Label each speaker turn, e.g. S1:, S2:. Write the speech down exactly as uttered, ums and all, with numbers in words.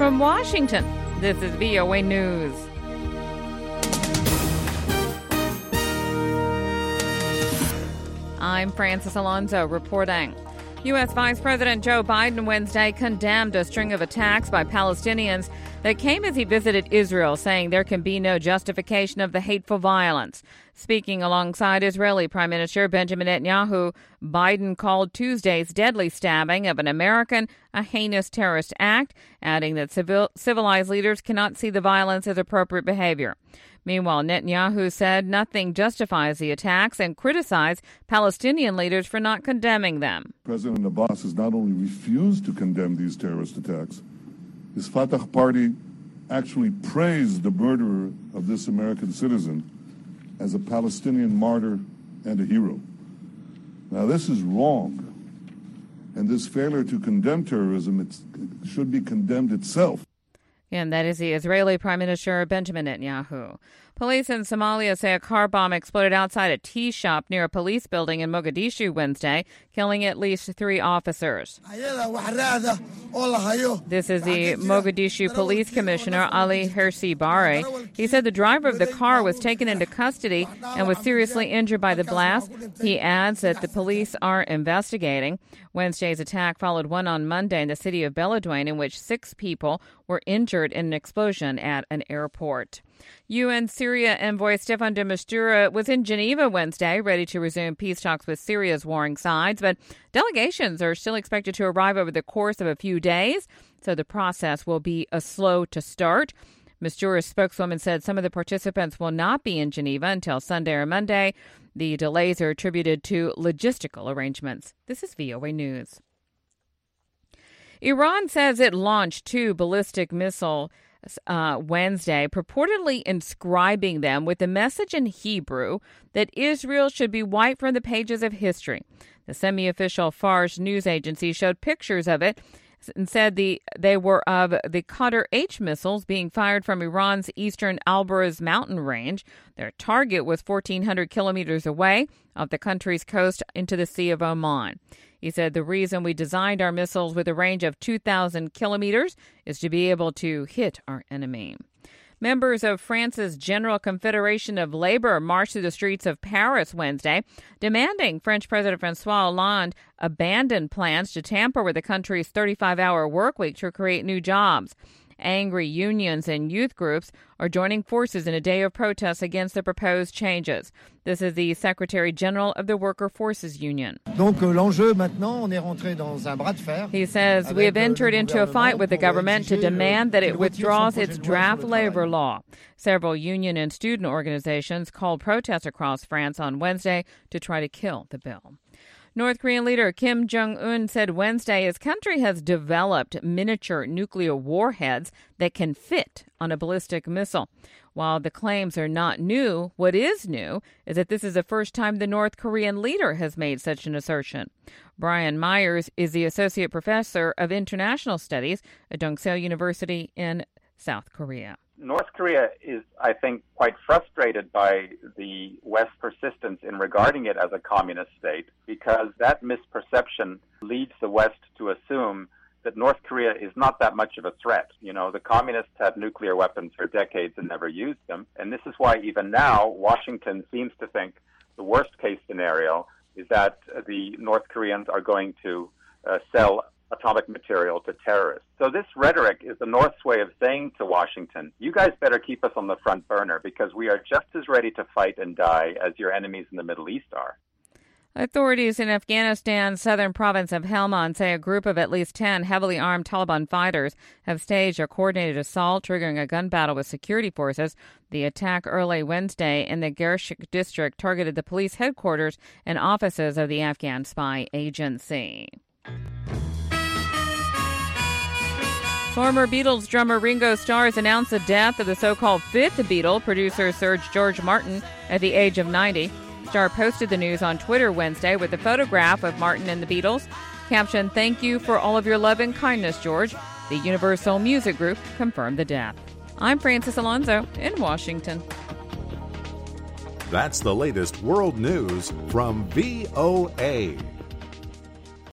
S1: From Washington, this is V O A News. I'm Francis Alonso reporting. U S. Vice President Joe Biden Wednesday condemned a string of attacks by Palestinians that came as he visited Israel, saying there can be no justification of the hateful violence. Speaking alongside Israeli Prime Minister Benjamin Netanyahu, Biden called Tuesday's deadly stabbing of an American a heinous terrorist act, adding that civil, civilized leaders cannot see the violence as appropriate behavior. Meanwhile, Netanyahu said nothing justifies the attacks and criticized Palestinian leaders for not condemning them.
S2: President Abbas has not only refused to condemn these terrorist attacks, his Fatah party actually praised the murderer of this American citizen as a Palestinian martyr and a hero. Now, this is wrong, and this failure to condemn terrorism it should be condemned itself.
S1: And that is the Israeli Prime Minister Benjamin Netanyahu. Police in Somalia say a car bomb exploded outside a tea shop near a police building in Mogadishu Wednesday, killing at least three officers. This is the Mogadishu Police Commissioner Ali Hersi Bare. He said the driver of the car was taken into custody and was seriously injured by the blast. He adds that the police are investigating. Wednesday's attack followed one on Monday in the city of Beledweyne, in which six people were injured in an explosion at an airport. U N Syria envoy Staffan de Mistura was in Geneva Wednesday, ready to resume peace talks with Syria's warring sides, but delegations are still expected to arrive over the course of a few days, so the process will be a slow to start. Mistura's spokeswoman said some of the participants will not be in Geneva until Sunday or Monday. The delays are attributed to logistical arrangements. This is V O A News. Iran says it launched two ballistic missiles Uh, Wednesday, purportedly inscribing them with a message in Hebrew that Israel should be wiped from the pages of history. The semi-official Fars news agency showed pictures of it and said the they were of the Qatar H missiles being fired from Iran's eastern Alborz mountain range. Their target was fourteen hundred kilometers away off the country's coast into the Sea of Oman. He said the reason we designed our missiles with a range of two thousand kilometers is to be able to hit our enemy. Members of France's General Confederation of Labor marched through the streets of Paris Wednesday, demanding French President François Hollande abandon plans to tamper with the country's thirty-five hour work week to create new jobs. Angry unions and youth groups are joining forces in a day of protests against the proposed changes. This is the Secretary General of the Worker Forces Union. He says, we have entered into a fight with the government to demand that it withdraws its draft labor law. Several union and student organizations called protests across France on Wednesday to try to kill the bill. North Korean leader Kim Jong-un said Wednesday his country has developed miniature nuclear warheads that can fit on a ballistic missile. While the claims are not new, what is new is that this is the first time the North Korean leader has made such an assertion. Brian Myers is the Associate Professor of International Studies at Dongseo University in South Korea.
S3: North Korea is, I think, quite frustrated by the West's persistence in regarding it as a communist state, because that misperception leads the West to assume that North Korea is not that much of a threat. You know, the communists had nuclear weapons for decades and never used them. And this is why even now Washington seems to think the worst case scenario is that the North Koreans are going to uh, sell atomic material to terrorists. So this rhetoric is the North's way of saying to Washington, you guys better keep us on the front burner because we are just as ready to fight and die as your enemies in the Middle East are.
S1: Authorities in Afghanistan's southern province of Helmand say a group of at least ten heavily armed Taliban fighters have staged a coordinated assault, triggering a gun battle with security forces. The attack early Wednesday in the Gershik district targeted the police headquarters and offices of the Afghan spy agency. Former Beatles drummer Ringo Starr has announced the death of the so-called fifth Beatle, producer Sir George Martin, at the age of ninety. Starr posted the news on Twitter Wednesday with a photograph of Martin and the Beatles, captioned, "Thank you for all of your love and kindness, George." The Universal Music Group confirmed the death. I'm Francis Alonso in Washington.
S4: That's the latest world news from V O A.